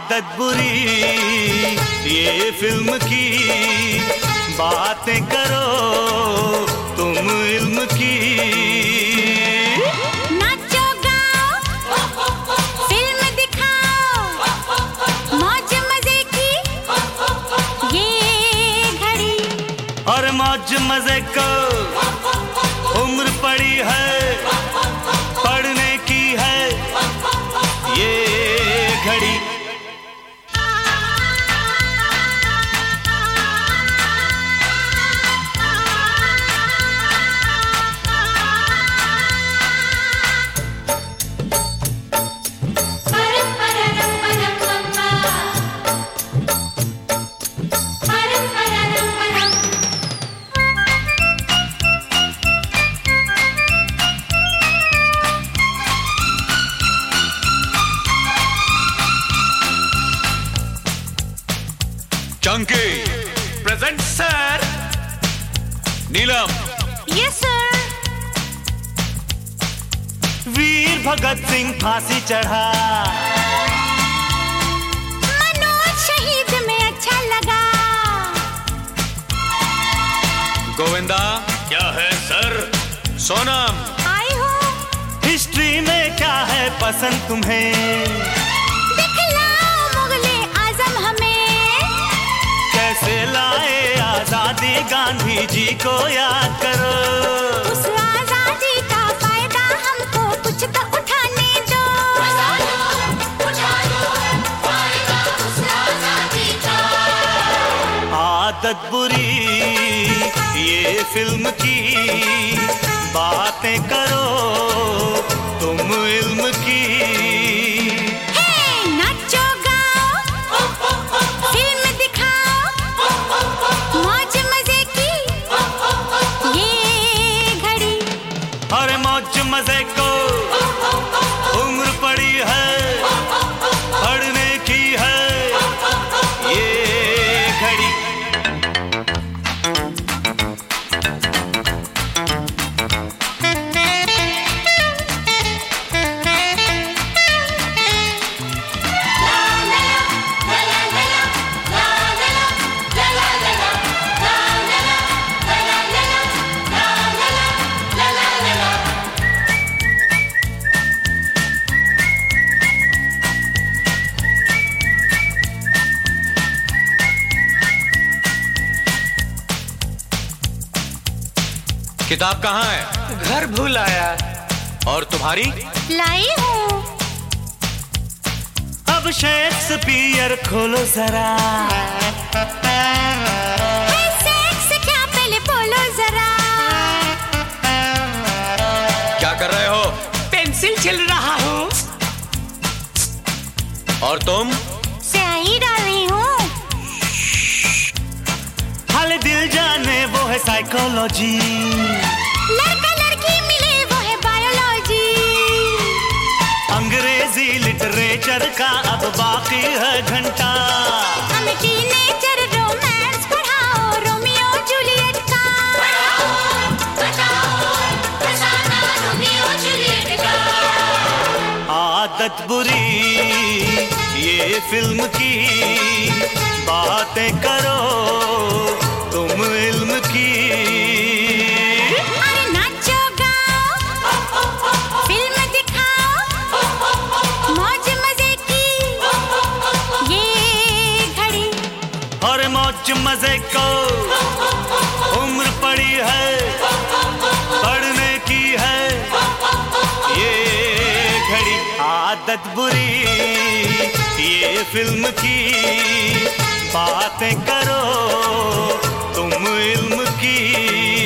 आदत बुरी ये फिल्म की, बातें करो तुम इल्म की। नाचो गाओ, फिल्म दिखाओ, मौज मजे की ये घड़ी। और मौज मजे को उम्र पड़ी है, पढ़ने की है ये घड़ी। Chunky present sir. Neelam yes sir. वीर भगत सिंह फांसी चढ़ा, मनोज शहीद में अच्छा लगा। गोविंदा क्या है सर? सोनम आई हो, हिस्ट्री में क्या है पसंद तुम्हें? दिखलाओ मुगले आजम हमें। कैसे लाए आजादी, गांधी जी को याद करो। उस आजादी का फायदा हमको कुछ तो उठाने दो। आदत बुरी ये फिल्म की, बातें करो तुम इल्म की। नाचो गाओ, फिल्म दिखाओ, मौज मजे की ये घड़ी। और मौज मजे को उम्र पड़ी है, पढ़ने की है ये घड़ी। किताब कहाँ है? घर भूल आया। और तुम्हारी? लाई हूँ। अब शेक्सपियर खोलो जरा, है सेक्स क्या पहले बोलो जरा। क्या कर रहे हो? पेंसिल छिल रहा हूँ। और तुम? स्याही डाल रही हूँ। हाल दिल जाने वो है साइकोलॉजी, लड़का लड़की मिले वो है बायोलॉजी। अंग्रेजी लिटरेचर का अब बाकी है घंटा। हमें टीनेजर रोमांस पढ़ाओ, रोमियो जूलियट का। रोमियो जूलियट का। आदत बुरी ये फिल्म की, बातें करो तुम इल्म की। अरे नाचो गाओ, फिल्म दिखाओ, मौज मजे की ये घड़ी। और मौज मजे को उम्र पड़ी है, पढ़ने की है ये घड़ी। आदत बुरी ये फिल्म की, बातें करो तुम इल्म की।